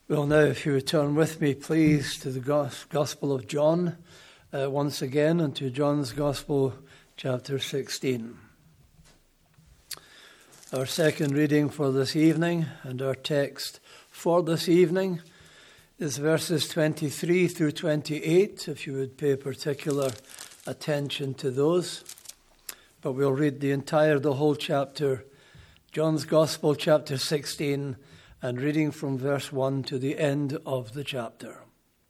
Well, now, if you would turn with me, please, to the Gospel of John, once again, and to John's Gospel, chapter 16. Our second reading for this evening, and our text for this evening, is verses 23 through 28, if you would pay particular attention to those. But we'll read the whole chapter, John's Gospel, chapter 16, and reading from verse 1 to the end of the chapter.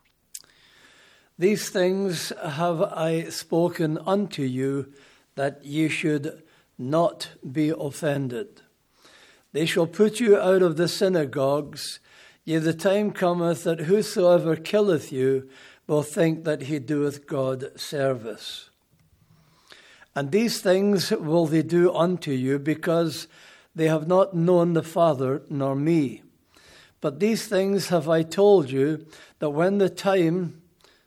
These things have I spoken unto you, that ye should not be offended. They shall put you out of the synagogues. Yea, the time cometh that whosoever killeth you will think that he doeth God service. And these things will they do unto you, because they have not known the Father nor me. But these things have I told you, that when the time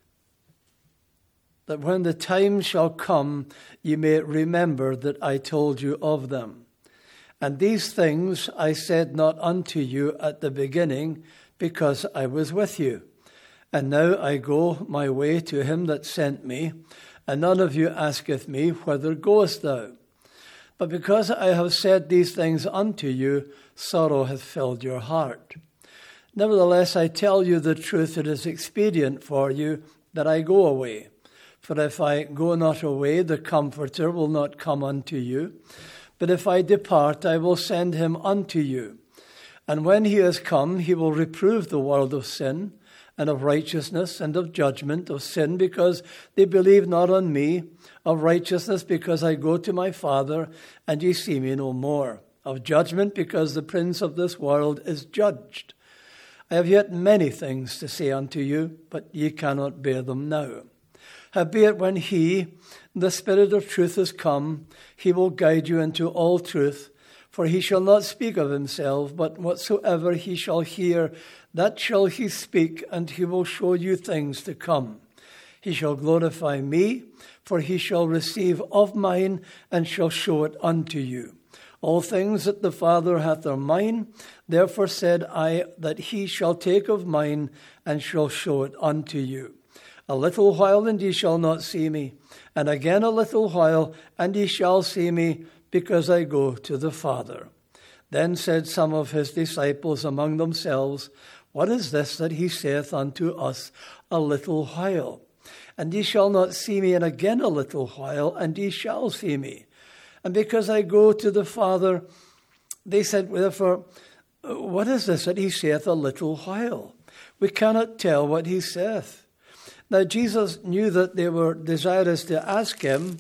shall come, ye may remember that I told you of them. And these things I said not unto you at the beginning, because I was with you. And now I go my way to him that sent me, and none of you asketh me, whither goest thou? But because I have said these things unto you, sorrow hath filled your heart. Nevertheless, I tell you the truth, it is expedient for you that I go away. For if I go not away, the Comforter will not come unto you. But if I depart, I will send him unto you. And when he is come, he will reprove the world of sin, and of righteousness, and of judgment, of sin, because they believe not on me, of righteousness, because I go to my Father, and ye see me no more, of judgment, because the prince of this world is judged. I have yet many things to say unto you, but ye cannot bear them now. Howbeit when he, the Spirit of truth, is come, he will guide you into all truth, for he shall not speak of himself, but whatsoever he shall hear, that shall he speak, and he will show you things to come. He shall glorify me, for he shall receive of mine, and shall show it unto you. All things that the Father hath are mine, therefore said I that he shall take of mine, and shall show it unto you. A little while, and ye shall not see me, and again a little while, and ye shall see me, because I go to the Father. Then said some of his disciples among themselves, What is this that he saith unto us, a little while? And ye shall not see me, and again a little while, and ye shall see me. And because I go to the Father, they said, therefore, what is this that he saith a little while? We cannot tell what he saith. Now Jesus knew that they were desirous to ask him,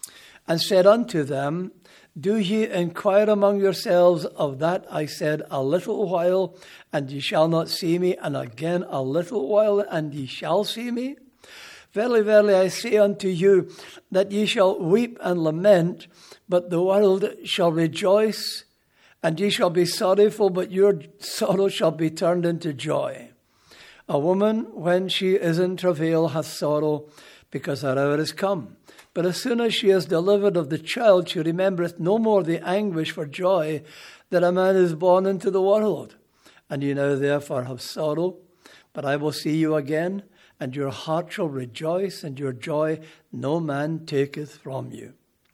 and said unto them, Do ye inquire among yourselves of that I said a little while, and ye shall not see me, and again a little while, and ye shall see me? Verily, verily, I say unto you, that ye shall weep and lament, but the world shall rejoice, and ye shall be sorrowful, but your sorrow shall be turned into joy. A woman, when she is in travail, hath sorrow, because her hour is come. But as soon as she is delivered of the child, she remembereth no more the anguish for joy that a man is born into the world. And ye now therefore have sorrow, but I will see you again, and your heart shall rejoice, and your joy no man taketh from you.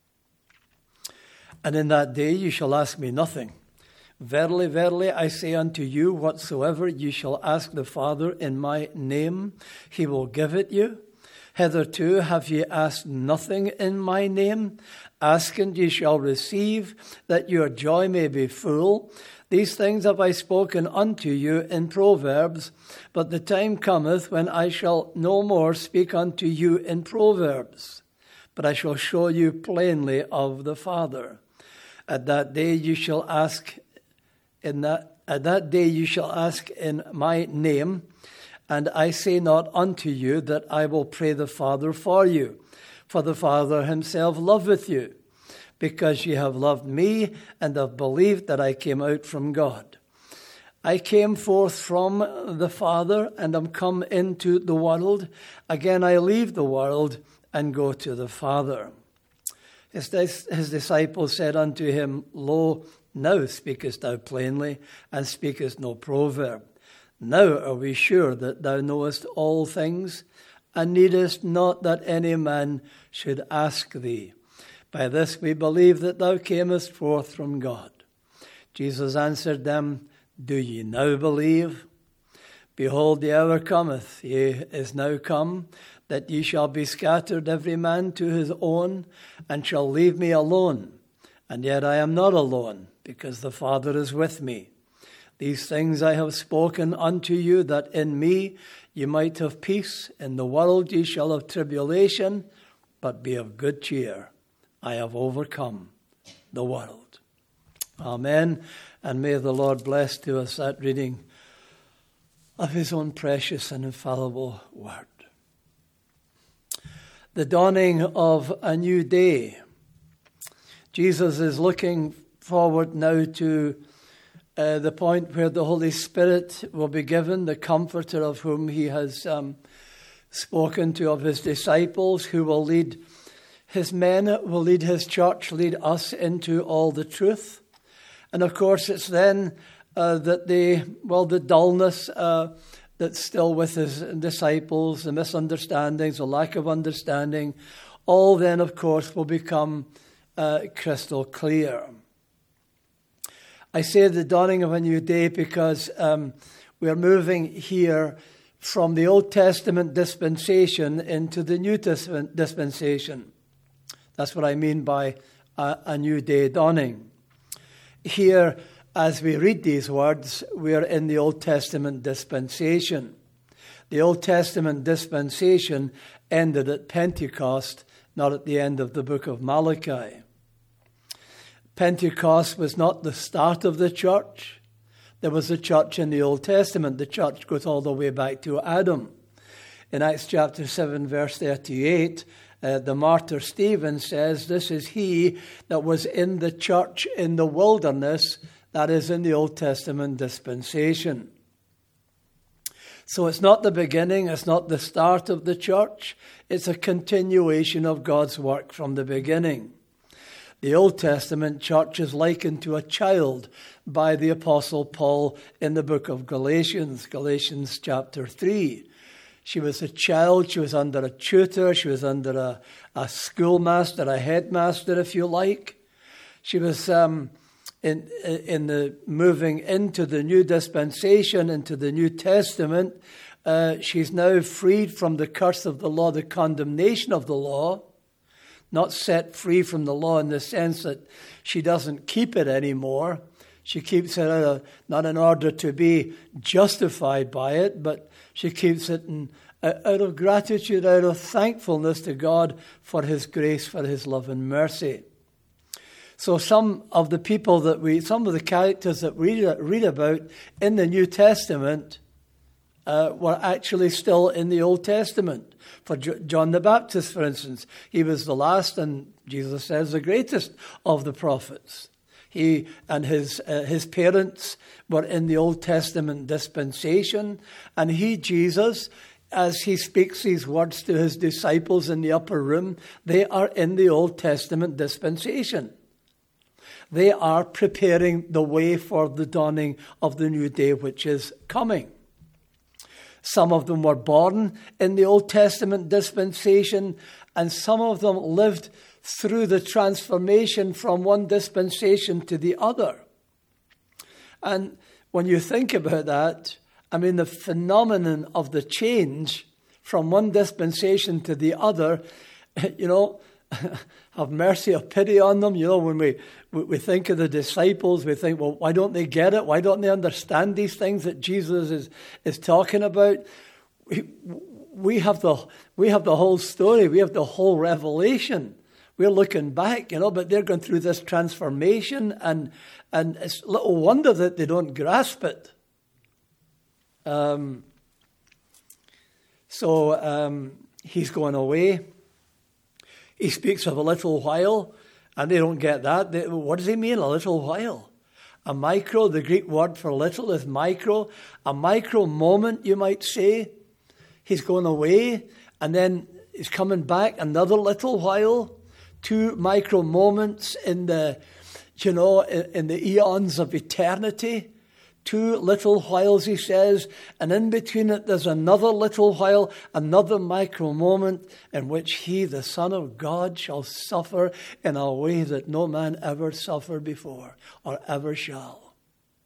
And in that day ye shall ask me nothing. Verily, verily, I say unto you, whatsoever ye shall ask the Father in my name, he will give it you. Hitherto have ye asked nothing in my name. Ask and ye shall receive, that your joy may be full. These things have I spoken unto you in proverbs, but the time cometh when I shall no more speak unto you in proverbs, but I shall show you plainly of the Father. At that day you shall ask in my name, and I say not unto you that I will pray the Father for you, for the Father himself loveth you, because ye have loved me, and have believed that I came out from God. I came forth from the Father, and am come into the world. Again I leave the world, and go to the Father. His disciples said unto him, Lo, now speakest thou plainly, and speakest no proverb. Now are we sure that thou knowest all things, and needest not that any man should ask thee. By this we believe that thou camest forth from God. Jesus answered them, Do ye now believe? Behold, the hour cometh, yea, is now come, that ye shall be scattered every man to his own, and shall leave me alone. And yet I am not alone, because the Father is with me. These things I have spoken unto you, that in me ye might have peace. In the world ye shall have tribulation, but be of good cheer. I have overcome the world. Amen. And may the Lord bless to us that reading of his own precious and infallible word. The dawning of a new day. Jesus is looking forward now to the point where the Holy Spirit will be given, the Comforter of whom he has spoken to, of his disciples, who will lead his men, will lead his church, lead us into all the truth. And of course it's then that the dullness that's still with his disciples, the misunderstandings, the lack of understanding, all then of course will become crystal clear. I say the dawning of a new day because we're moving here from the Old Testament dispensation into the New Testament dispensation. That's what I mean by a new day dawning. Here, as we read these words, we are in the Old Testament dispensation. The Old Testament dispensation ended at Pentecost, not at the end of the book of Malachi. Pentecost was not the start of the church. There was a church in the Old Testament. The church goes all the way back to Adam. In Acts chapter 7, verse 38, the martyr Stephen says, This is he that was in the church in the wilderness, that is in the Old Testament dispensation. So it's not the beginning, it's not the start of the church. It's a continuation of God's work from the beginning. The Old Testament church is likened to a child by the Apostle Paul in the book of Galatians, Galatians chapter 3. She was a child, she was under a tutor, she was under a schoolmaster, a headmaster, if you like. She was in the moving into the new dispensation, into the New Testament. She's now freed from the curse of the law, the condemnation of the law. Not set free from the law in the sense that she doesn't keep it anymore. She keeps it not in order to be justified by it, but she keeps it out of gratitude, out of thankfulness to God for his grace, for his love and mercy. So some of the characters that we read about in the New Testament were actually still in the Old Testament. For John the Baptist, for instance, he was the last and Jesus says the greatest of the prophets. He and his parents were in the Old Testament dispensation, and Jesus, as he speaks these words to his disciples in the upper room, they are in the Old Testament dispensation. They are preparing the way for the dawning of the new day which is coming. Some of them were born in the Old Testament dispensation, and some of them lived through the transformation from one dispensation to the other. And when you think about that, I mean, the phenomenon of the change from one dispensation to the other, have mercy, have pity on them. When we think of the disciples, we think, well, why don't they get it? Why don't they understand these things that Jesus is talking about? We have the whole story. We have the whole revelation. We're looking back, but they're going through this transformation, and it's little wonder that they don't grasp it. He's going away. He speaks of a little while, and they don't get that. What does he mean, a little while? The Greek word for little is micro. A micro moment, you might say. He's going away, and then he's coming back another little while. 2 micro moments in the eons of eternity. 2 little whiles, he says, and in between it there's another little while, another micro moment in which he, the Son of God, shall suffer in a way that no man ever suffered before or ever shall.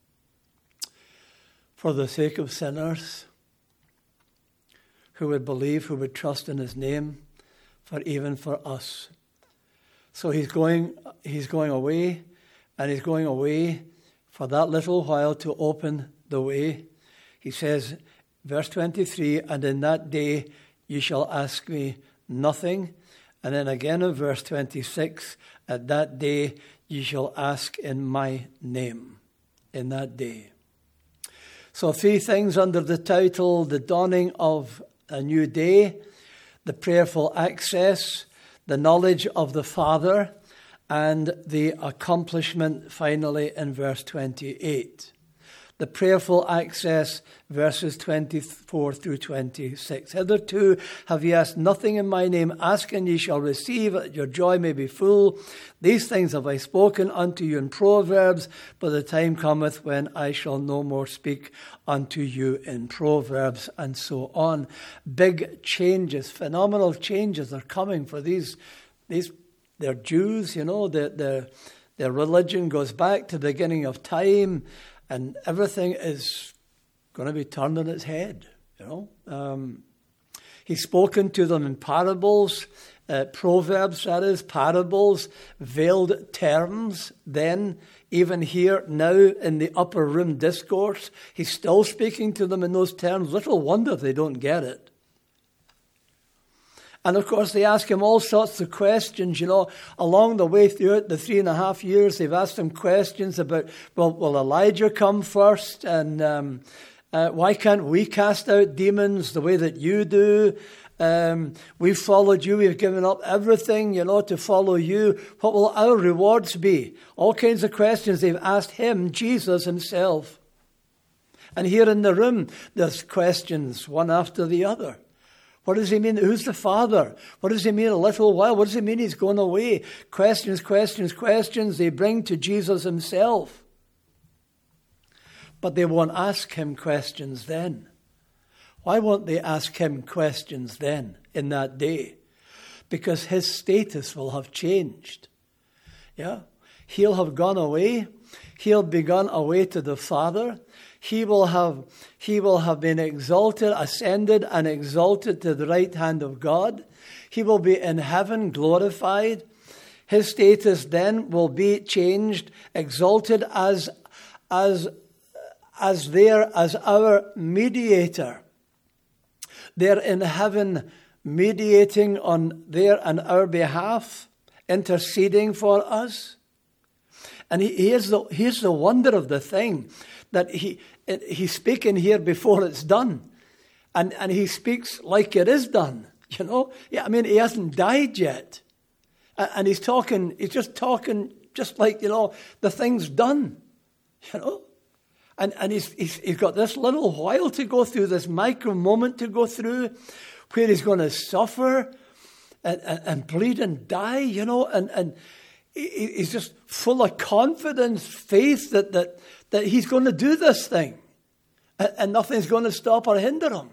For the sake of sinners who would believe, who would trust in his name, even for us. So he's going away, and he's going away for that little while to open the way. He says, verse 23, and in that day you shall ask me nothing. And then again in verse 26, at that day you shall ask in my name. In that day. So 3 things under the title, the dawning of a new day, the prayerful access, the knowledge of the Father, and the accomplishment finally in verse 28. The prayerful access, verses 24 through 26. Hitherto have ye asked nothing in my name. Ask and ye shall receive, that your joy may be full. These things have I spoken unto you in Proverbs, but the time cometh when I shall no more speak unto you in Proverbs, and so on. Big changes, phenomenal changes are coming for these. They're Jews, you know, their religion goes back to the beginning of time, and everything is going to be turned on its head, you know. He's spoken to them in parables, proverbs, that is, parables, veiled terms. Then, even here, now in the upper room discourse, he's still speaking to them in those terms. Little wonder they don't get it. And of course, they ask him all sorts of questions, you know, along the way through it, the 3.5 years, they've asked him questions about, well, will Elijah come first? And why can't we cast out demons the way that you do? We've followed you, we've given up everything, you know, to follow you. What will our rewards be? All kinds of questions they've asked him, Jesus himself. And here in the room, there's questions, one after the other. What does he mean? Who's the Father? What does he mean a little while? What does he mean he's going away? Questions, questions, questions they bring to Jesus himself. But they won't ask him questions then. Why won't they ask him questions then, in that day? Because his status will have changed. Yeah? He'll have gone away. He'll be gone away to the Father. He will have been exalted, ascended and exalted to the right hand of God. He will be in heaven, glorified. His status then will be changed, exalted as our mediator. They're in heaven mediating on their and our behalf, interceding for us. And here's the wonder of the thing, that he's speaking here before it's done. And he speaks like it is done, you know. Yeah, I mean, he hasn't died yet. And he's just talking just like, you know, the thing's done, you know. And he's got this little while to go through, this micro moment to go through, where he's going to suffer and bleed and die, you know, and he's just full of confidence, faith that he's going to do this thing, and nothing's going to stop or hinder him.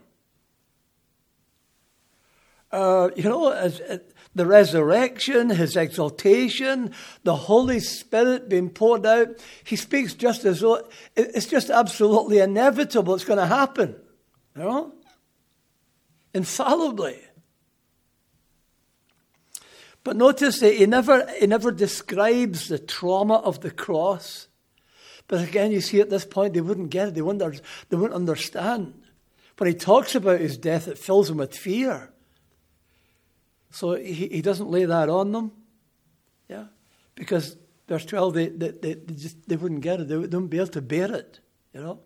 You know, as the resurrection, his exaltation, the Holy Spirit being poured out, he speaks just as though it's just absolutely inevitable it's going to happen, you know, infallibly. But notice that he never describes the trauma of the cross. But again, you see at this point, they wouldn't get it. They wouldn't understand. When he talks about his death, it fills them with fear. So he doesn't lay that on them. Yeah. Because verse 12, they wouldn't get it. They wouldn't be able to bear it, you know.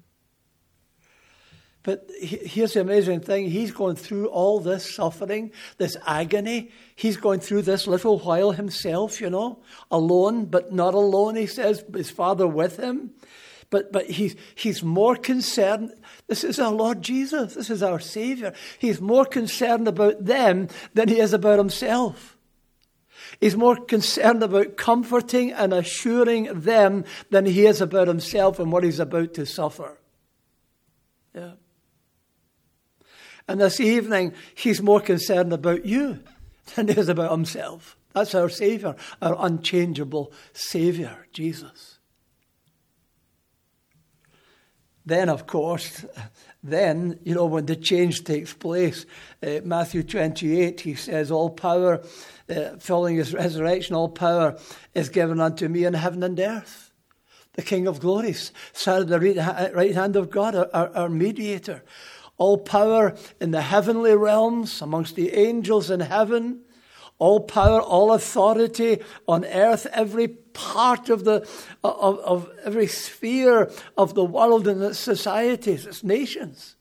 But here's the amazing thing. He's going through all this suffering, this agony. He's going through this little while himself, you know, alone, but not alone, he says, his Father with him. But he's more concerned. This is our Lord Jesus. This is our Savior. He's more concerned about them than he is about himself. He's more concerned about comforting and assuring them than he is about himself and what he's about to suffer. Yeah. And this evening, he's more concerned about you than he is about himself. That's our Savior, our unchangeable Savior, Jesus. Then, of course, when the change takes place, Matthew 28, he says, all power, following his resurrection, all power is given unto me in heaven and earth. The King of glory sat at the right hand of God, our mediator. All power in the heavenly realms, amongst the angels in heaven. All power, all authority on earth, every part of every sphere of the world and its societies, its nations.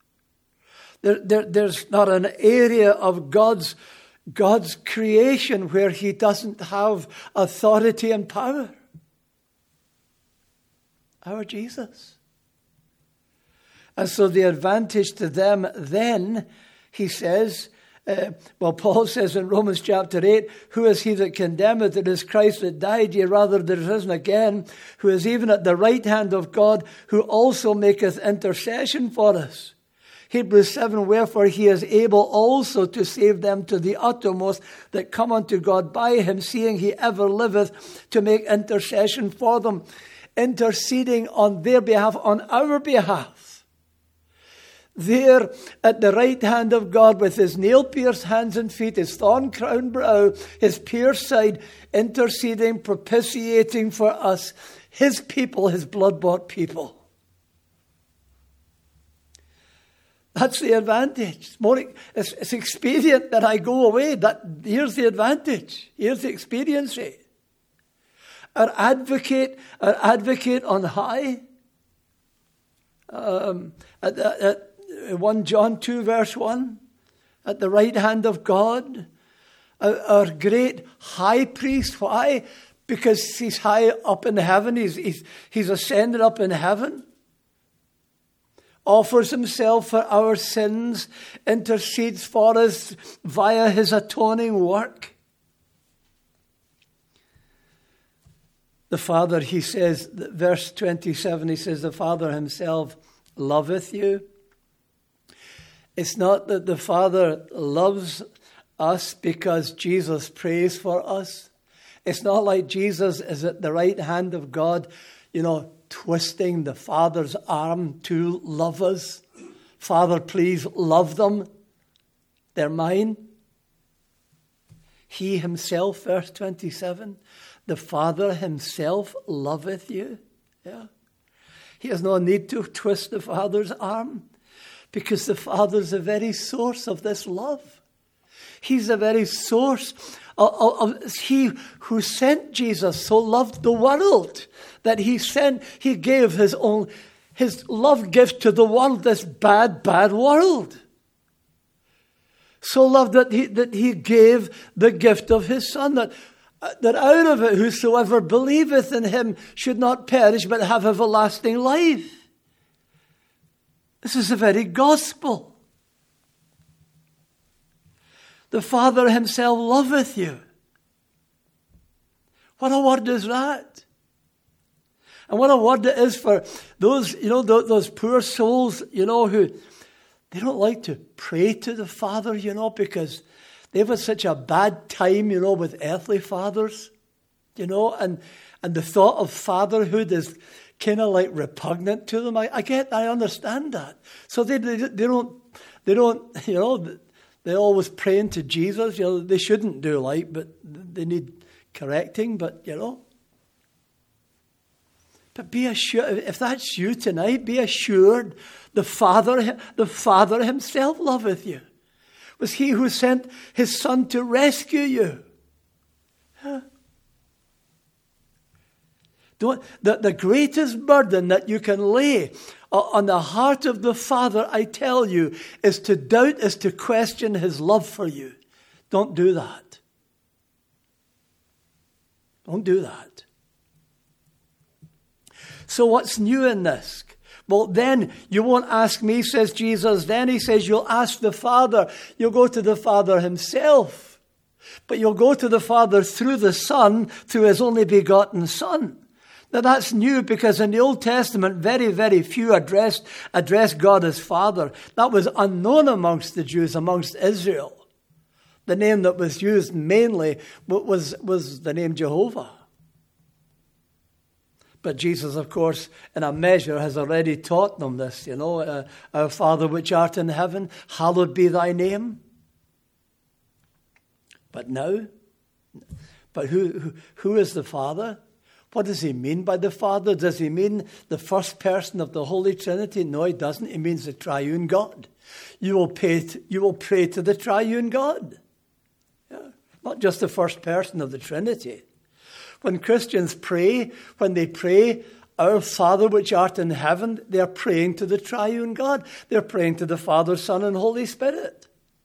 There's not an area of God's creation where he doesn't have authority and power. Our Jesus. And so the advantage to them then, he says, Paul says in Romans chapter 8, who is he that condemneth? It is Christ that died, yea, rather that is risen again, who is even at the right hand of God, who also maketh intercession for us. Hebrews 7, wherefore he is able also to save them to the uttermost that come unto God by him, seeing he ever liveth to make intercession for them, interceding on their behalf, on our behalf. There at the right hand of God with his nail-pierced hands and feet, his thorn-crowned brow, his pierced side, interceding, propitiating for us, his people, his blood-bought people. That's the advantage. It's expedient that I go away. Here's the advantage. Here's the expediency. Our advocate on high, at 1 John 2 verse 1, at the right hand of God, our great high priest. Why? Because he's high up in heaven. He's ascended up in heaven. Offers himself for our sins, intercedes for us via his atoning work. The Father, he says, verse 27, he says, the Father himself loveth you. It's not that the Father loves us because Jesus prays for us. It's not like Jesus is at the right hand of God, twisting the Father's arm to love us. Father, please love them. They're mine. He himself, verse 27, the Father himself loveth you. Yeah. He has no need to twist the Father's arm, because the Father's the very source of this love. He's the very source of he who sent Jesus so loved the world that he gave his love gift to the world, this bad world. So loved that he gave the gift of his Son, that out of it whosoever believeth in him should not perish but have everlasting life. This is the very gospel. The Father himself loveth you. What a word is that? And what a word it is for those, those poor souls, who they don't like to pray to the Father, because they've had such a bad time, with earthly fathers, and the thought of fatherhood is kind of like repugnant to them. I understand that. So they don't, they're always praying to Jesus. They shouldn't do but they need correcting. But be assured, if that's you tonight, be assured the Father himself loveth you. It was he who sent his Son to rescue you. Huh? The greatest burden that you can lay on the heart of the Father, I tell you, is to doubt, is to question his love for you. Don't do that. Don't do that. So what's new in this? Well, then you won't ask me, says Jesus. Then he says you'll ask the Father. You'll go to the Father himself. But you'll go to the Father through the Son, through his only begotten Son. Now that's new because in the Old Testament, very, very few addressed God as Father. That was unknown amongst the Jews, amongst Israel. The name that was used mainly was the name Jehovah. But Jesus, of course, in a measure has already taught them this, Our Father which art in heaven, hallowed be thy name. But who is the Father? What does he mean by the Father? Does he mean the first person of the Holy Trinity? No, he doesn't. He means the triune God. You will pray to the triune God. Yeah. Not just the first person of the Trinity. When Christians pray, when they pray, Our Father which art in heaven, they are praying to the triune God. They're praying to the Father, Son, and Holy Spirit.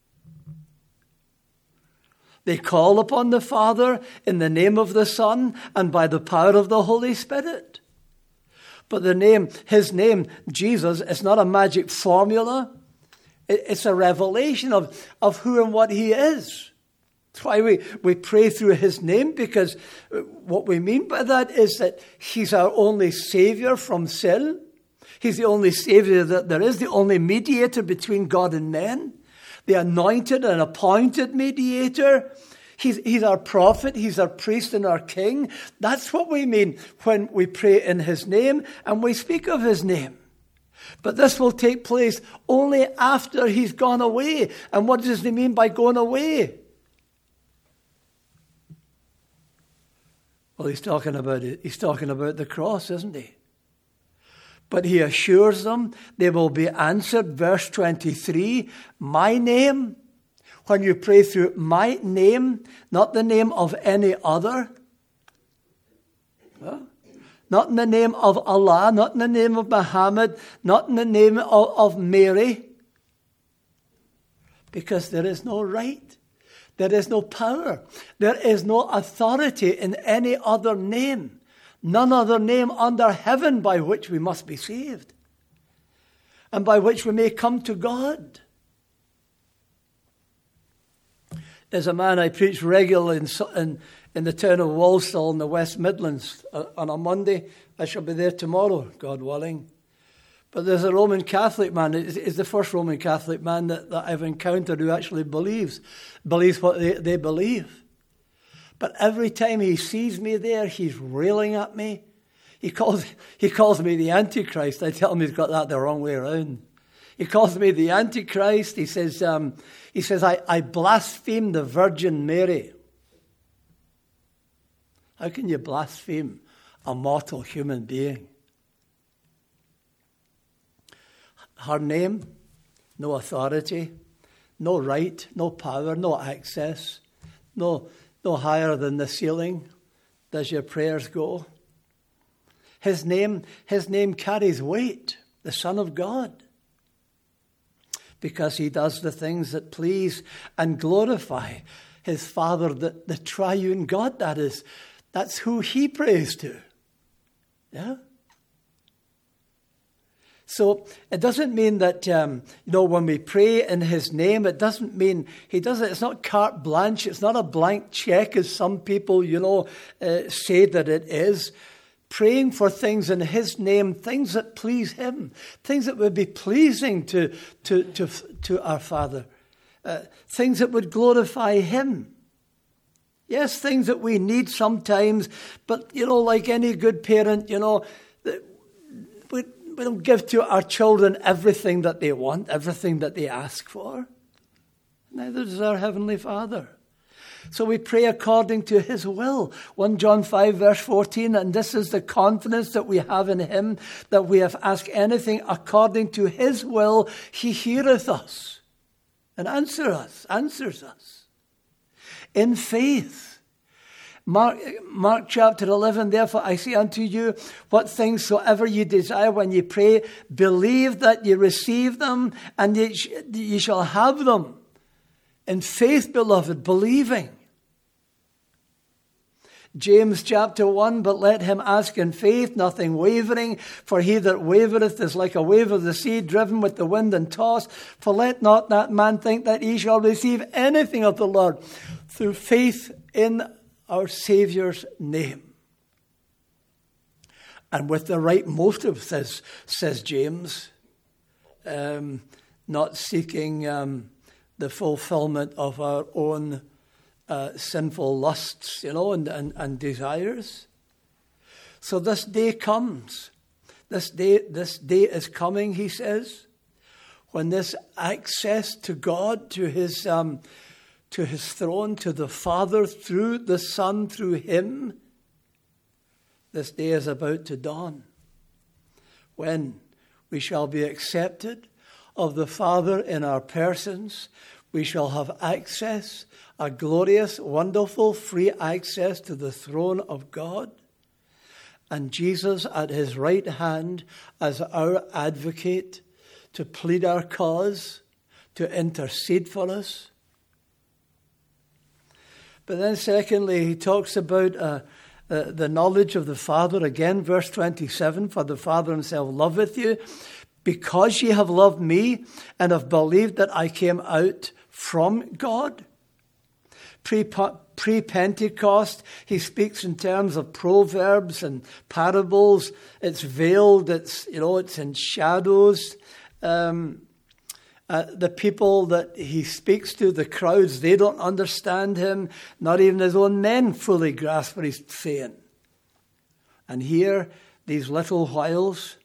They call upon the Father in the name of the Son and by the power of the Holy Spirit. But his name, Jesus, is not a magic formula. It's a revelation of who and what he is. That's why we pray through his name, because what we mean by that is that he's our only Savior from sin. He's the only Savior that there is, the only mediator between God and men. The anointed and appointed mediator. He's our prophet, he's our priest and our king. That's what we mean when we pray in his name and we speak of his name. But this will take place only after he's gone away. And what does he mean by going away? Well, he's talking about the cross, isn't he? But he assures them they will be answered. Verse 23, my name, when you pray through my name, not the name of any other, not in the name of Allah, not in the name of Muhammad, not in the name of Mary, because there is no right, there is no power, there is no authority in any other name. None other name under heaven by which we must be saved and by which we may come to God. There's a man I preach regularly in the town of Walsall in the West Midlands on a Monday. I shall be there tomorrow, God willing. But there's a Roman Catholic man. He's the first Roman Catholic man that I've encountered who actually believes what they believe. But every time he sees me there, he's railing at me. He calls me the Antichrist. I tell him he's got that the wrong way around. He calls me the Antichrist. He says, I blaspheme the Virgin Mary. How can you blaspheme a mortal human being? Her name, no authority, no right, no power, no access, no higher than the ceiling does your prayers go. His name carries weight, the Son of God, because he does the things that please and glorify his Father, the triune God, that is. That's who he prays to. Yeah? So it doesn't mean that, when we pray in his name, it doesn't mean it's not carte blanche. It's not a blank check as some people, say that it is. Praying for things in his name, things that please him, things that would be pleasing to our Father, things that would glorify him. Yes, things that we need sometimes, but, like any good parent, we don't give to our children everything that they want, everything that they ask for. Neither does our Heavenly Father. So we pray according to his will. 1 John 5 verse 14, and this is the confidence that we have in him, that we have asked anything according to his will, he heareth us and answers us in faith. Mark chapter 11, therefore I say unto you, what things soever ye desire when ye pray, believe that ye receive them, and ye shall have them. In faith, beloved, believing. James chapter 1, but let him ask in faith, nothing wavering, for he that wavereth is like a wave of the sea, driven with the wind and tossed. For let not that man think that he shall receive anything of the Lord. through faith in our Saviour's name. And with the right motive, says James, not seeking the fulfillment of our own sinful lusts, and desires. So this day comes. This day is coming, he says, when this access to God, to his throne, to the Father, through the Son, through him, this day is about to dawn, when we shall be accepted of the Father in our persons. We shall have access, a glorious, wonderful, free access to the throne of God. And Jesus at his right hand as our advocate to plead our cause, to intercede for us. But then secondly, he talks about the knowledge of the Father. Again, verse 27, for the Father himself loveth you, because ye have loved me and have believed that I came out from God. Pre-Pentecost, he speaks in terms of proverbs and parables. It's veiled, it's in shadows. The people that he speaks to, the crowds, they don't understand him. Not even his own men fully grasp what he's saying. And here, these little whiles,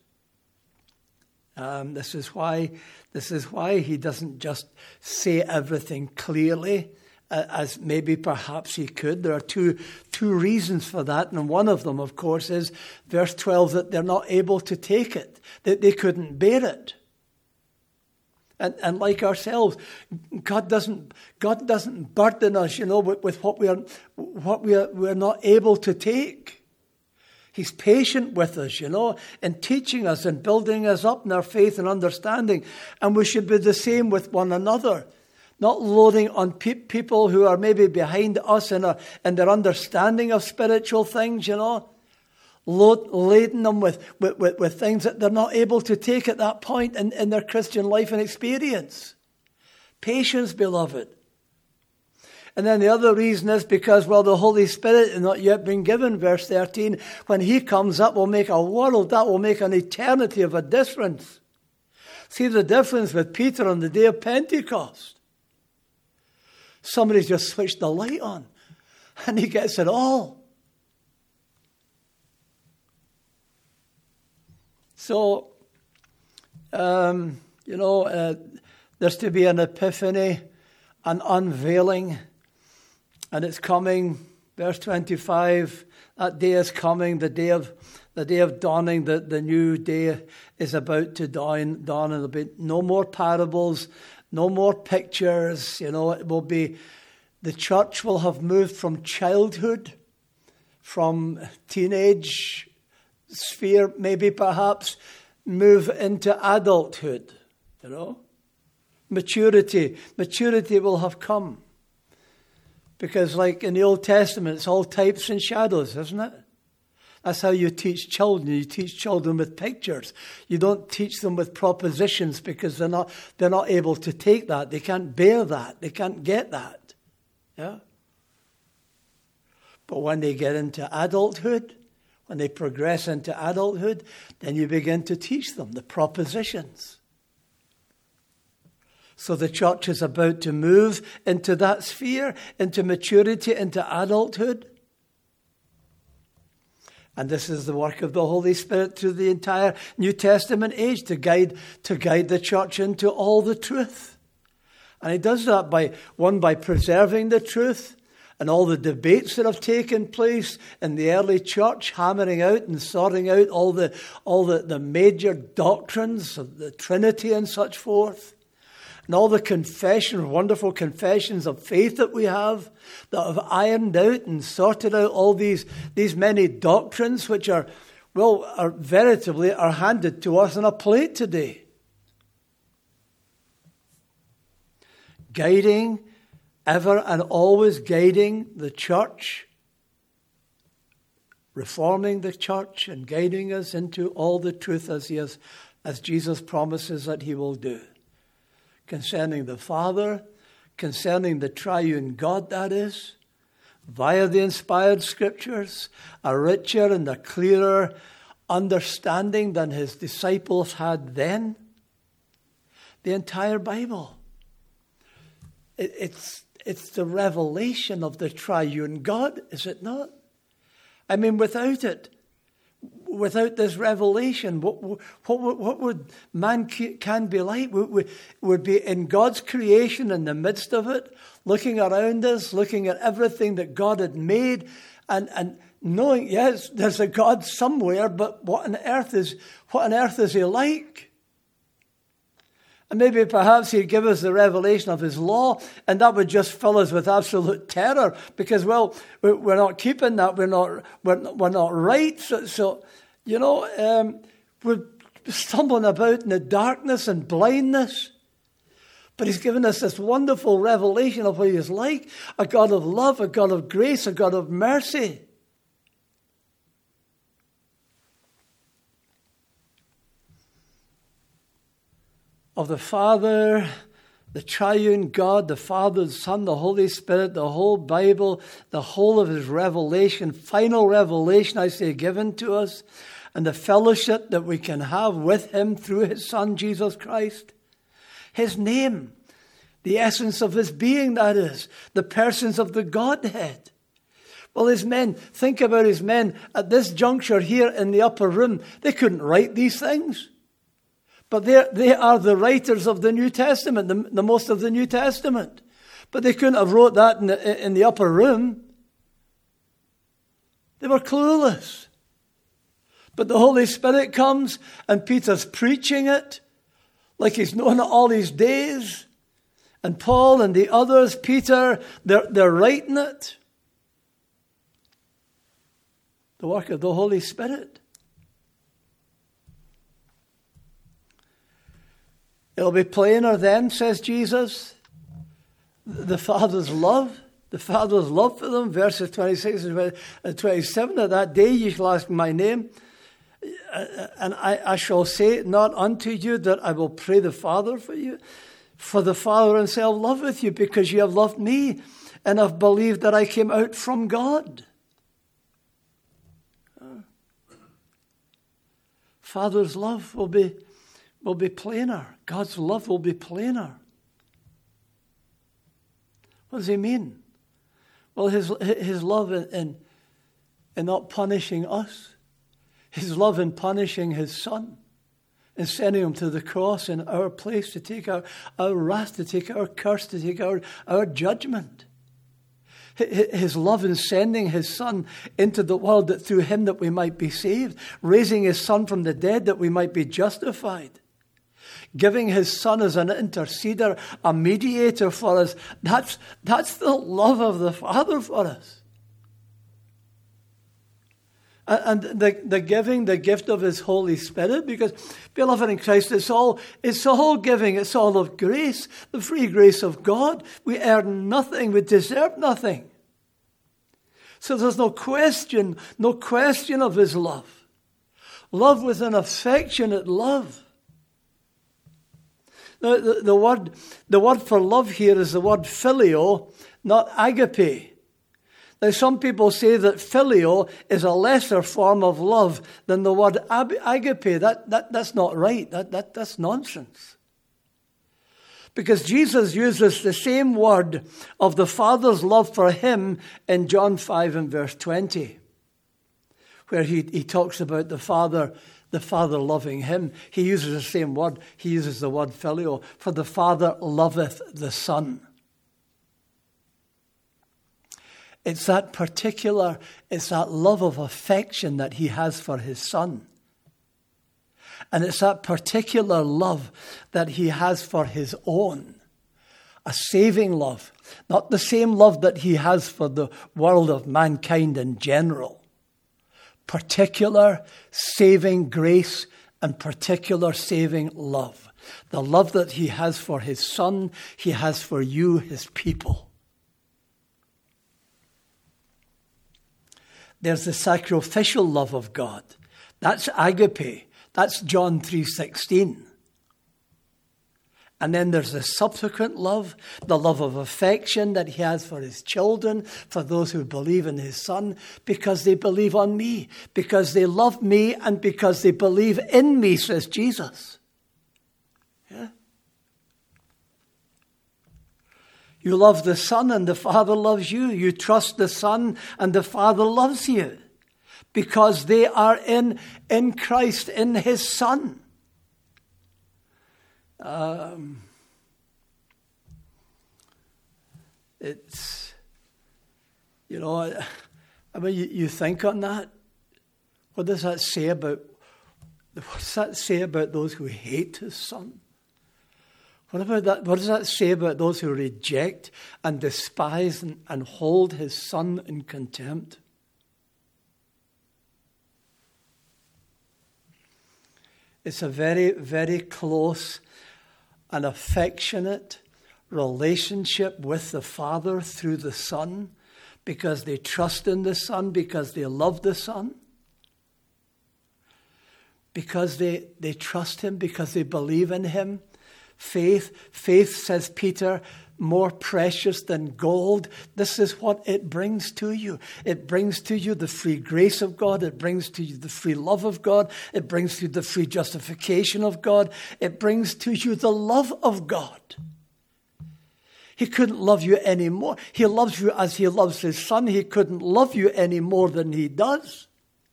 this is why he doesn't just say everything clearly, as maybe perhaps he could. There are two reasons for that, and one of them, of course, is verse 12, that they're not able to take it, that they couldn't bear it. And like ourselves, God doesn't burden us, with what we're not able to take. He's patient with us, in teaching us and building us up in our faith and understanding. And we should be the same with one another. Not loading on people who are maybe behind us in their understanding of spiritual things, laden them with things that they're not able to take at that point in their Christian life and experience. Patience, beloved. And then the other reason is because, the Holy Spirit has not yet been given, verse 13. When he comes up, will make a world, that will make an eternity of a difference. See the difference with Peter on the day of Pentecost. Somebody's just switched the light on, and he gets it all. So, there's to be an epiphany, an unveiling, and it's coming. Verse 25, that day is coming, the day of dawning, the new day is about to dawn, and there'll be no more parables, no more pictures. It will be, the church will have moved from childhood, from teenage sphere, maybe perhaps, move into adulthood, Maturity will have come. Because like in the Old Testament, it's all types and shadows, isn't it? That's how you teach children. You teach children with pictures. You don't teach them with propositions, because they're not able to take that. They can't bear that. They can't get that. Yeah? But when they get into adulthood, when they progress into adulthood, then you begin to teach them the propositions. So the church is about to move into that sphere, into maturity, into adulthood. And this is the work of the Holy Spirit through the entire New Testament age to guide the church into all the truth. And he does that by preserving the truth, and all the debates that have taken place in the early church, hammering out and sorting out all the major doctrines of the Trinity and such forth. And all the wonderful confessions of faith that we have, that have ironed out and sorted out all these many doctrines which are veritably handed to us on a plate today. Guiding, ever and always guiding the church, reforming the church and guiding us into all the truth as Jesus promises that he will do. Concerning the Father, concerning the triune God, that is, via the inspired scriptures, a richer and a clearer understanding than his disciples had then. The entire Bible. It's the revelation of the triune God, is it not? I mean, without it, without this revelation, what would mankind be like? Would be in God's creation, in the midst of it, looking around us, looking at everything that God had made, and knowing, yes, there's a God somewhere, but what on earth is he like? And maybe perhaps he'd give us the revelation of his law, and that would just fill us with absolute terror, because, well, we're not keeping that, we're not right. So we're stumbling about in the darkness and blindness. But he's given us this wonderful revelation of what he is like, a God of love, a God of grace, a God of mercy. Of the Father, the triune God, the Father, the Son, the Holy Spirit, the whole Bible, the whole of his revelation, final revelation, I say, given to us, and the fellowship that we can have with him through his Son, Jesus Christ. His name, the essence of his being, that is, the persons of the Godhead. Well, his men, think about his men at this juncture here in the upper room. They couldn't write these things. But they are the writers of the New Testament, the most of the New Testament. But they couldn't have wrote that in the upper room. They were clueless. But the Holy Spirit comes, and Peter's preaching it like he's known it all these days. And Paul and the others, Peter, they're writing it. The work of the Holy Spirit. It'll be plainer then, says Jesus, the Father's love for them, verses 26 and 27, "At that day ye shall ask my name, and I shall say not unto you that I will pray the Father for you, for the Father himself loveth you, because you have loved me, and have believed that I came out from God." Father's love will be plainer. God's love will be plainer. What does he mean? Well, his love in not punishing us. His love in punishing his Son. And sending him to the cross in our place to take our wrath, to take our curse, to take our judgment. His love in sending his Son into the world, that through him that we might be saved. Raising his Son from the dead that we might be justified. Giving his Son as an interceder, a mediator for us. That's the love of the Father for us. And the giving, the gift of his Holy Spirit, because, beloved in Christ, it's all giving, it's all of grace, the free grace of God. We earn nothing, we deserve nothing. So there's no question of his love. Love with an affectionate love. Now, the word for love here is the word phileo, not agape. Now, some people say that phileo is a lesser form of love than the word agape. That's not right. That's nonsense. Because Jesus uses the same word of the Father's love for him in John 5 and verse 20, where he talks about the Father loving him. He uses the same word. He uses the word phileo. For the Father loveth the Son. It's that love of affection that he has for his Son. And it's that particular love that he has for his own. A saving love. Not the same love that he has for the world of mankind in general. Particular saving grace and particular saving love. The love that he has for his Son, he has for you, his people. There's the sacrificial love of God. That's agape. That's John 3:16. And then there's the subsequent love, the love of affection that he has for his children, for those who believe in his Son, because they believe on me, because they love me, and because they believe in me, says Jesus. Yeah? You love the Son and the Father loves you. You trust the Son and the Father loves you, because they are in Christ, in his Son. It's, you know, I mean, you think on that. What does that say about those who hate his Son? What about that? What does that say about those who reject and despise and hold his Son in contempt? It's a very, very close and affectionate relationship with the Father through the Son, because they trust in the Son, because they love the Son, because they trust him, because they believe in him. Faith, says Peter, more precious than gold. This is what it brings to you. It brings to you the free grace of God. It brings to you the free love of God. It brings to you the free justification of God. It brings to you the love of God. He couldn't love you any more. He loves you as he loves his Son. He couldn't love you any more than he does.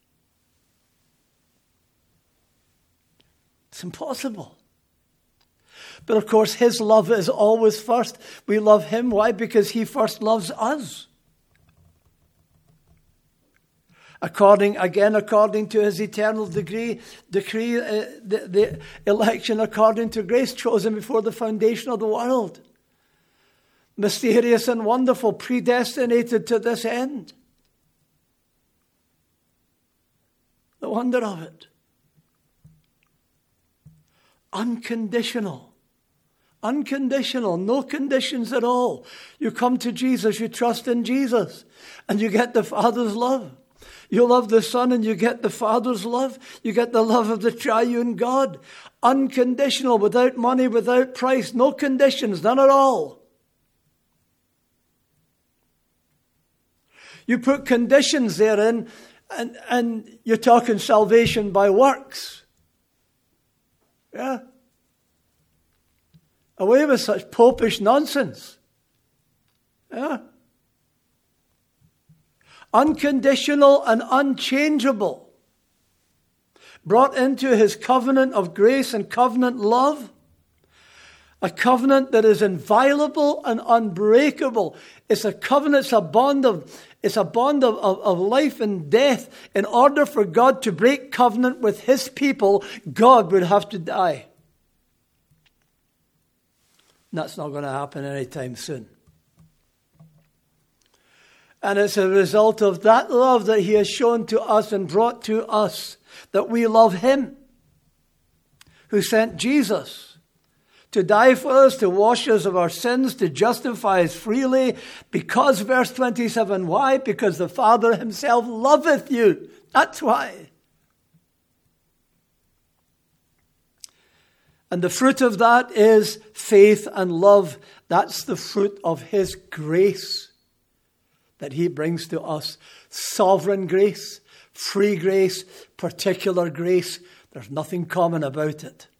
It's impossible. But of course, his love is always first. We love him. Why? Because he first loves us. According to his eternal decree, the election according to grace, chosen before the foundation of the world. Mysterious and wonderful, predestinated to this end. The wonder of it. Unconditional. Unconditional, no conditions at all. You come to Jesus, you trust in Jesus, and you get the Father's love. You love the Son and you get the Father's love. You get the love of the triune God. Unconditional, without money, without price, no conditions, none at all. You put conditions therein, and you're talking salvation by works. Yeah? Away with such popish nonsense. Yeah? Unconditional and unchangeable. Brought into his covenant of grace and covenant love. A covenant that is inviolable and unbreakable. It's a covenant, it's a bond of life and death. In order for God to break covenant with his people, God would have to die. And that's not going to happen anytime soon. And it's a result of that love that he has shown to us and brought to us that we love him, who sent Jesus to die for us, to wash us of our sins, to justify us freely. Because, verse 27, why? Because the Father himself loveth you. That's why. And the fruit of that is faith and love. That's the fruit of his grace that he brings to us. Sovereign grace, free grace, particular grace. There's nothing common about it.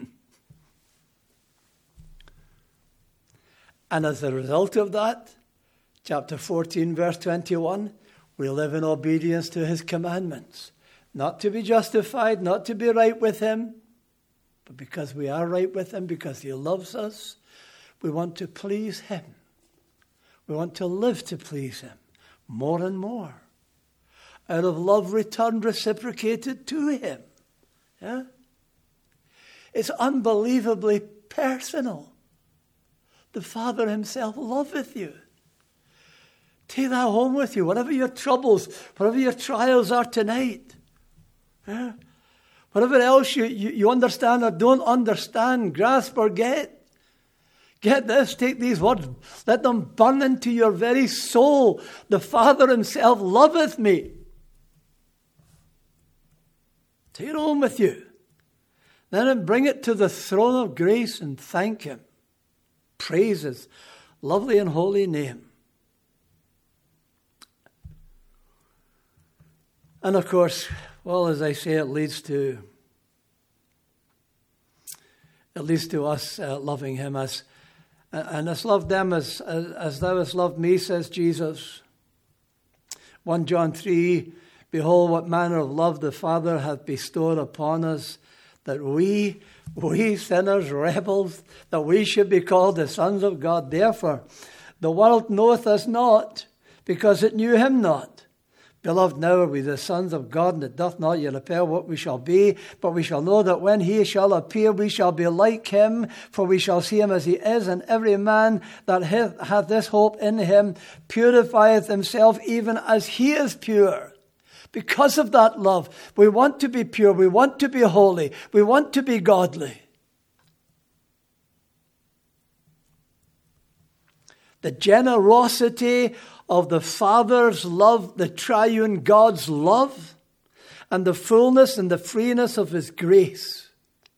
And as a result of that, chapter 14, verse 21, we live in obedience to his commandments. Not to be justified, not to be right with him, but because we are right with him, because he loves us, we want to please him. We want to live to please him more and more. Out of love returned, reciprocated to him. Yeah? It's unbelievably personal. The Father himself loveth you. Take that home with you. Whatever your troubles, whatever your trials are tonight. Yeah? Whatever else you understand or don't understand, grasp or get. Get this, take these words, let them burn into your very soul. The Father himself loveth me. Take it home with you. Then bring it to the throne of grace and thank him. Praise his lovely and holy name. And of course, well, as I say, it leads to us loving him and us love them as thou hast loved me, says Jesus. 1 John 3, behold, what manner of love the Father hath bestowed upon us, that we sinners, rebels, that we should be called the sons of God. Therefore, the world knoweth us not, because it knew him not. Beloved, now are we the sons of God, and it doth not yet appear what we shall be, but we shall know that when he shall appear, we shall be like him, for we shall see him as he is. And every man that hath this hope in him purifieth himself even as he is pure. Because of that love, we want to be pure, we want to be holy, we want to be godly. The generosity of the Father's love, the triune God's love, and the fullness and the freeness of his grace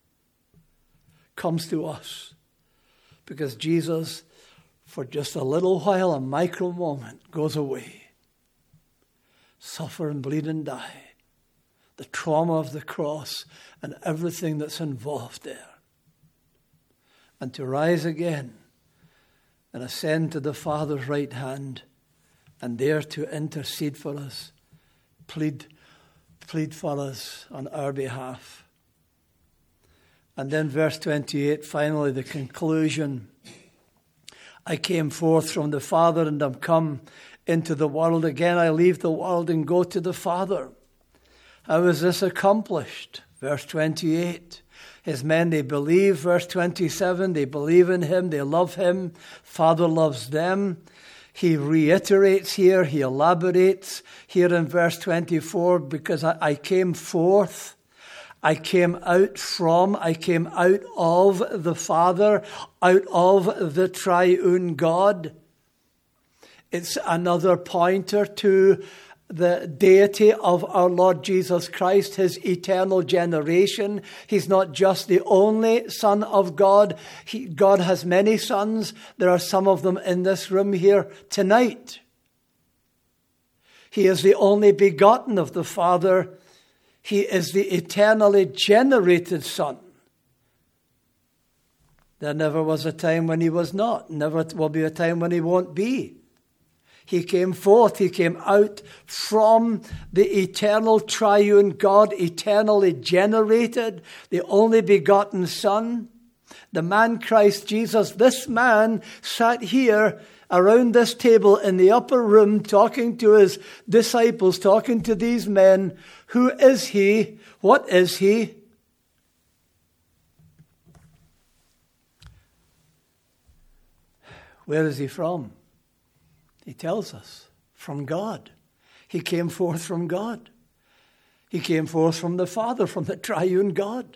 comes to us. Because Jesus, for just a little while, a micro moment, goes away. Suffer and bleed and die. The trauma of the cross and everything that's involved there. And to rise again and ascend to the Father's right hand, and there to intercede for us, plead for us on our behalf. And then verse 28, finally the conclusion. I came forth from the Father and am come into the world. Again I leave the world and go to the Father. How is this accomplished? Verse 28. His men, they believe. Verse 27, they believe in him, they love him. Father loves them. He reiterates here, he elaborates here in verse 24, because I came forth, I came out from, I came out of the Father, out of the triune God. It's another pointer to the deity of our Lord Jesus Christ, his eternal generation. He's not just the only Son of God. God has many sons. There are some of them in this room here tonight. He is the only begotten of the Father. He is the eternally generated Son. There never was a time when he was not. Never will be a time when he won't be. He came forth, he came out from the eternal triune God, eternally generated, the only begotten Son, the man Christ Jesus. This man sat here around this table in the upper room talking to his disciples, talking to these men. Who is he? What is he? Where is he from? He tells us, from God. He came forth from God. He came forth from the Father, from the triune God.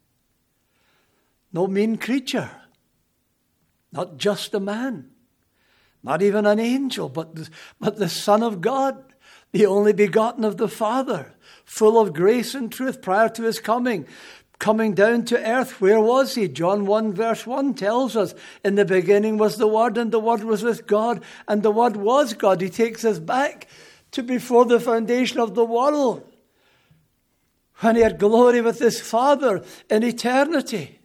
No mean creature. Not just a man. Not even an angel, but the Son of God, the only begotten of the Father, full of grace and truth prior to his coming down to earth. Where was he? John 1 verse 1 tells us, in the beginning was the Word, and the Word was with God, and the Word was God. He takes us back to before the foundation of the world, when he had glory with his Father in eternity.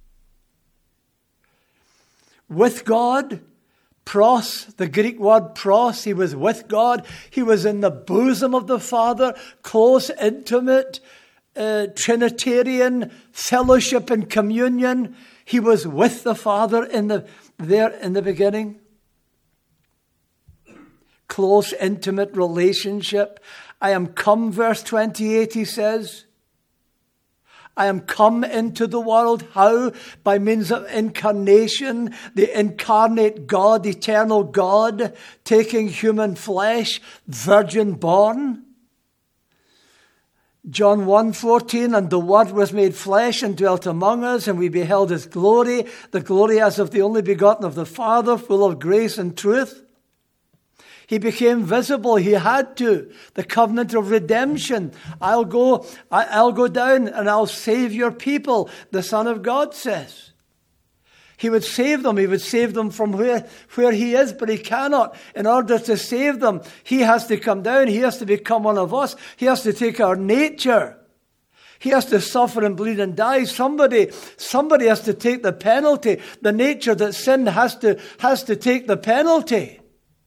With God, pros, the Greek word pros, he was with God. He was in the bosom of the Father, close, intimate, Trinitarian fellowship and communion. He was with the Father there in the beginning. Close, intimate relationship. I am come, verse 28, he says. I am come into the world. How? By means of incarnation, the incarnate God, eternal God, taking human flesh, virgin born. John 1:14, and the Word was made flesh and dwelt among us, and we beheld his glory, the glory as of the only begotten of the Father, full of grace and truth. He became visible. He had to. The covenant of redemption. I'll go down and I'll save your people, the Son of God says. He would save them. He would save them from where he is, but he cannot. In order to save them, he has to come down. He has to become one of us. He has to take our nature. He has to suffer and bleed and die. Somebody has to take the penalty. The nature that sinned has to take the penalty.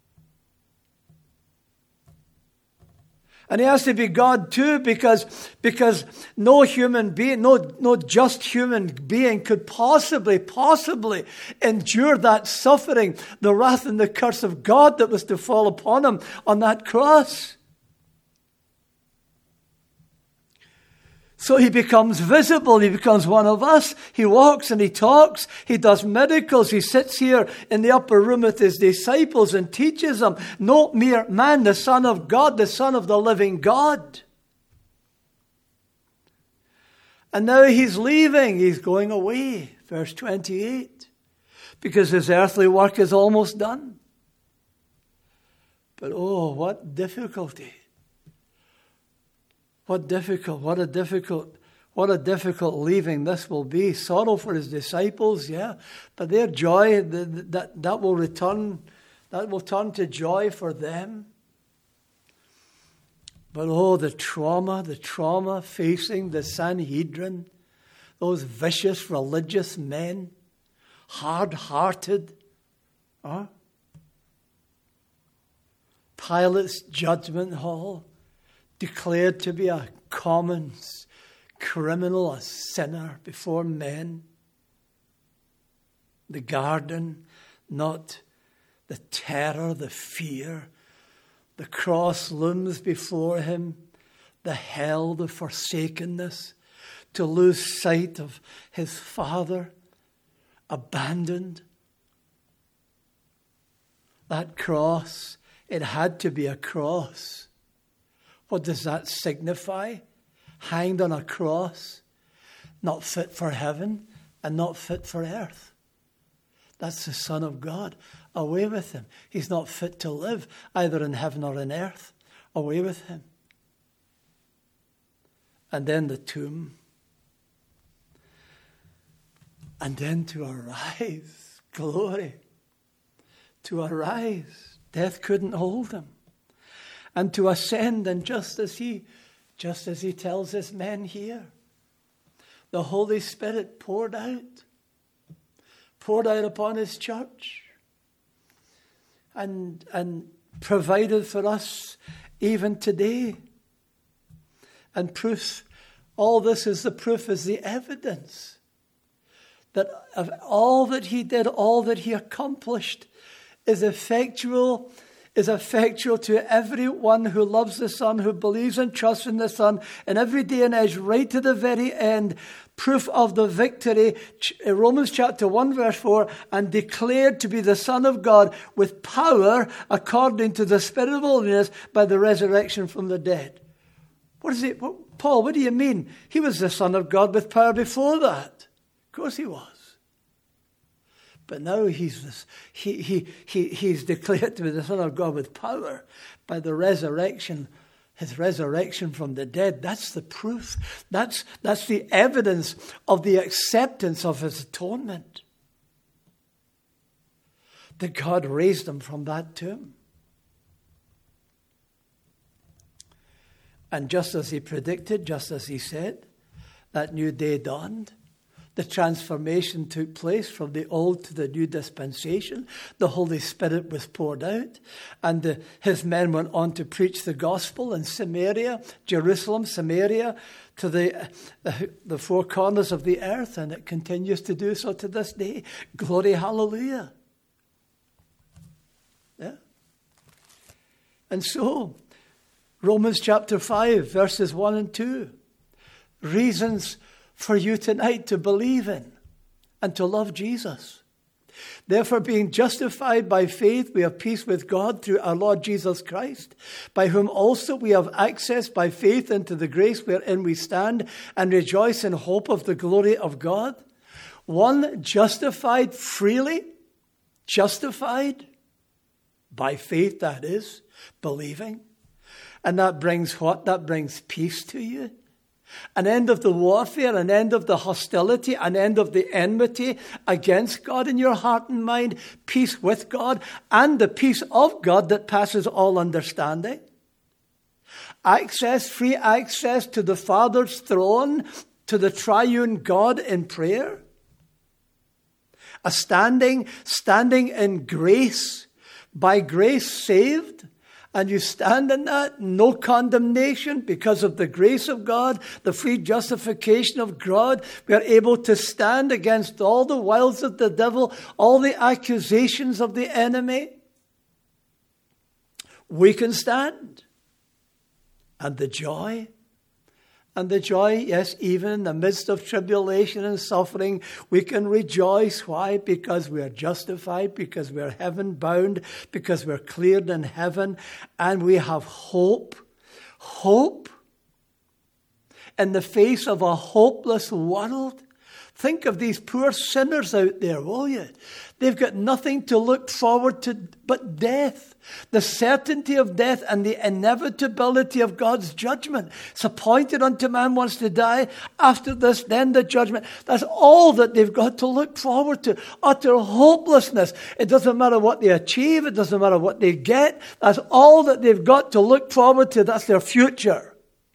And he has to be God too, because no human being, no just human being could possibly endure that suffering, the wrath and the curse of God that was to fall upon him on that cross. So he becomes visible. He becomes one of us. He walks and he talks. He does miracles. He sits here in the upper room with his disciples and teaches them. No mere man, the Son of God, the Son of the living God. And now he's leaving. He's going away. Verse 28. Because his earthly work is almost done. But oh, what difficulty. What a difficult leaving this will be. Sorrow for his disciples, yeah. But their joy, that will return, that will turn to joy for them. But oh, the trauma facing the Sanhedrin, those vicious religious men, hard-hearted. Pilate's judgment hall, declared to be a common criminal, a sinner before men. The garden, not the terror, the fear. The cross looms before him, the hell, the forsakenness, to lose sight of his Father, abandoned. That cross, it had to be a cross. What does that signify? Hanged on a cross, not fit for heaven and not fit for earth. That's the Son of God. Away with him. He's not fit to live either in heaven or in earth. Away with him. And then the tomb. And then to arise. Glory. To arise. Death couldn't hold him. And to ascend, and just as he tells his men here, the Holy Spirit poured out upon his church, and provided for us even today. And proof, all this is the proof, is the evidence that of all that he did, all that he accomplished is effectual to everyone who loves the Son, who believes and trusts in the Son, and every day and age, right to the very end. Proof of the victory, Romans chapter 1 verse 4, and declared to be the Son of God with power according to the Spirit of holiness by the resurrection from the dead. Paul, what do you mean? He was the Son of God with power before that. Of course he was. But now he's declared to be the Son of God with power by the resurrection, his resurrection from the dead. That's the proof. That's the evidence of the acceptance of his atonement. That God raised him from that tomb. And just as he predicted, just as he said, that new day dawned. The transformation took place from the old to the new dispensation. The Holy Spirit was poured out. And his men went on to preach the gospel in Samaria, Jerusalem, Samaria, to the four corners of the earth. And it continues to do so to this day. Glory, hallelujah. Yeah. And so, Romans chapter 5, verses 1 and 2. Reasons for you tonight to believe in and to love Jesus. Therefore, being justified by faith, we have peace with God through our Lord Jesus Christ, by whom also we have access by faith into the grace wherein we stand and rejoice in hope of the glory of God. One, justified freely, justified. By faith, that is, believing. And that brings what? That brings peace to you. An end of the warfare, an end of the hostility, an end of the enmity against God in your heart and mind, peace with God, and the peace of God that passes all understanding. Access, free access to the Father's throne, to the triune God in prayer. A standing in grace, by grace saved. And you stand in that, no condemnation because of the grace of God, the free justification of God. We are able to stand against all the wiles of the devil, all the accusations of the enemy. We can stand. And the joy, yes, even in the midst of tribulation and suffering, we can rejoice. Why? Because we are justified, because we are heaven bound, because we're cleared in heaven, and we have hope. Hope in the face of a hopeless world. Think of these poor sinners out there, will you? They've got nothing to look forward to but death. The certainty of death and the inevitability of God's judgment. It's appointed unto man once to die. After this, then the judgment. That's all that they've got to look forward to. Utter hopelessness. It doesn't matter what they achieve. It doesn't matter what they get. That's all that they've got to look forward to. That's their future.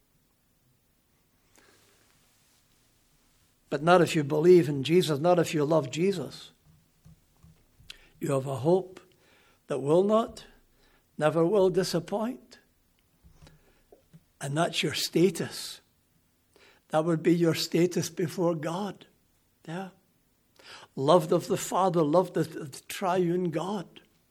But not if you believe in Jesus, not if you love Jesus. You have a hope that will not, never will disappoint. And that's your status. That would be your status before God. Yeah. Loved of the Father, loved of the triune God.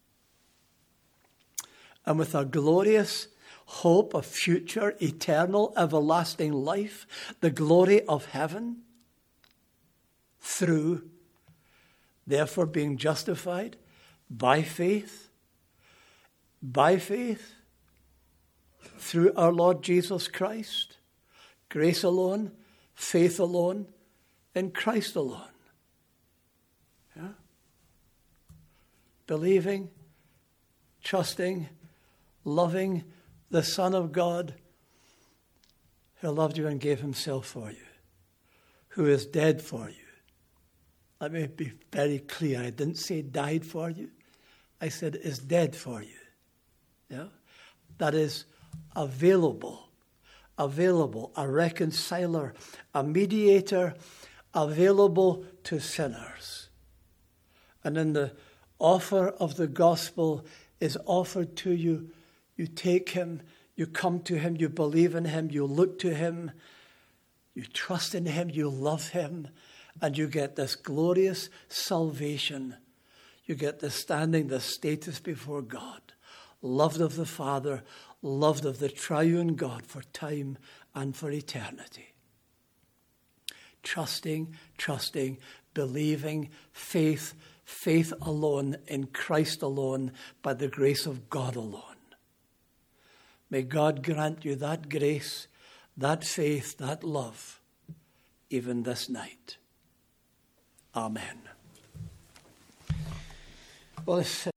And with a glorious hope of future, eternal, everlasting life, the glory of heaven, through, therefore, being justified by faith, through our Lord Jesus Christ. Grace alone, faith alone, in Christ alone. Yeah? Believing, trusting, loving the Son of God who loved you and gave himself for you, who is dead for you. Let me be very clear. I didn't say died for you. I said is dead for you. Yeah? That is available, a reconciler, a mediator, available to sinners. And in the offer of the gospel is offered to you. You take him, you come to him, you believe in him, you look to him, you trust in him, you love him. And you get this glorious salvation. You get the standing, the status before God. Loved of the Father, loved of the triune God for time and for eternity. Trusting, believing, faith alone in Christ alone, by the grace of God alone. May God grant you that grace, that faith, that love, even this night. Amen. Well,